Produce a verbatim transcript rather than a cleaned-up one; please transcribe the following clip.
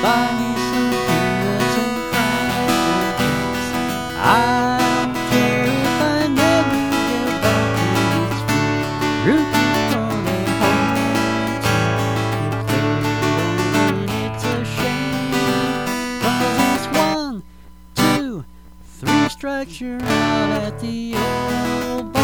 Buy me some peanuts and crackers. I don't care if I never get back to this fruit keep calling home. If they don't win, it's a shame. 'Cause it's one, two, three strikes, you're out at the old bar.